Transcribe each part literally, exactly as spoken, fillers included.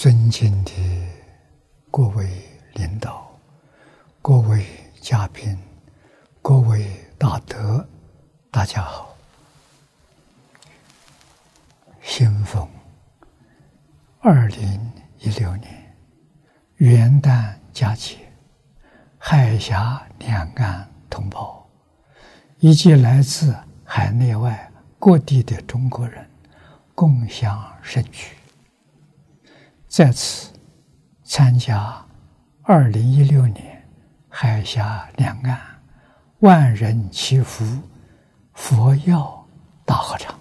尊敬的各位领导、各位嘉宾、各位大德，大家好！新逢二零一六年元旦佳节，海峡两岸同胞以及来自海内外各地的中国人共襄盛举，在此参加二零一六年海峡两岸万人祈福佛药大合唱，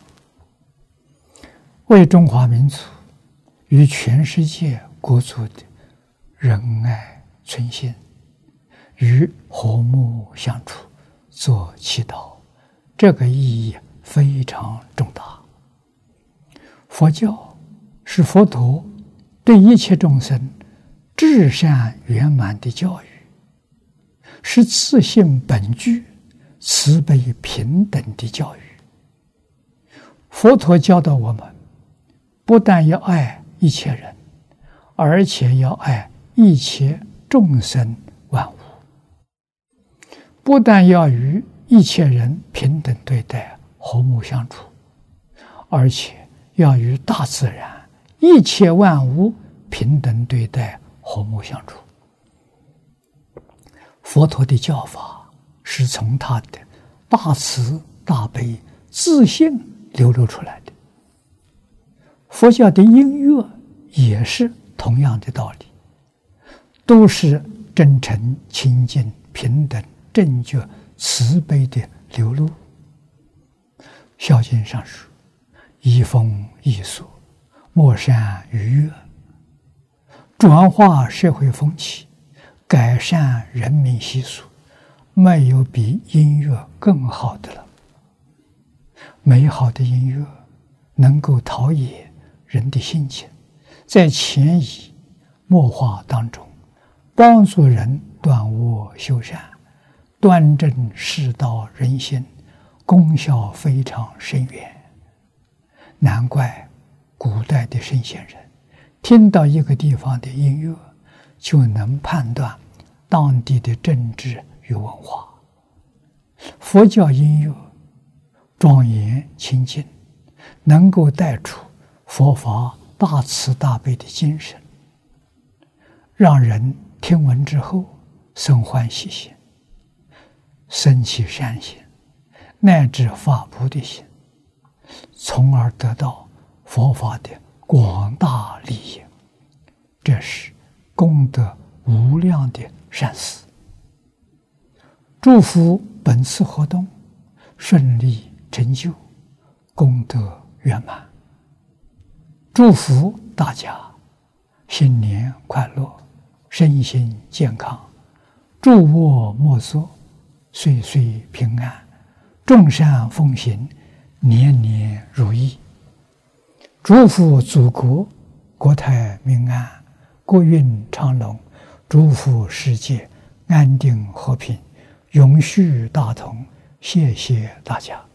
为中华民族与全世界国族的仁爱存心与和睦相处做祈祷，这个意义非常重大。佛教是佛陀对一切众生至善圆满的教育，是自性本具、慈悲平等的教育。佛陀教导我们，不但要爱一切人，而且要爱一切众生万物。不但要与一切人平等对待、和睦相处，而且要与大自然一切万物平等对待、和睦相处。佛陀的教法是从他的大慈大悲自信流露出来的。佛教的音乐也是同样的道理，都是真诚、清净、平等、正觉、慈悲的流露。孝经上说：“移风易俗，莫善逾越。”转化社会风气，改善人民习俗，没有比音乐更好的了。美好的音乐能够陶冶人的心情，在潜移默化当中帮助人断恶修善，端正世道人心，功效非常深远。难怪古代的圣贤人听到一个地方的音乐，就能判断当地的政治与文化。佛教音乐庄严清净，能够带出佛法大慈大悲的精神，让人听闻之后生欢喜心，生起善心，乃至发菩提心，从而得到佛法的广大利益。这是功德无量的善事。祝福本次活动顺利成就，功德圆满。祝福大家新年快乐，身心健康，诸恶莫作，岁岁平安，众善奉行，年年如意。祝福祖国国泰民安，国运昌隆，祝福世界安定和平，永续大同。谢谢大家。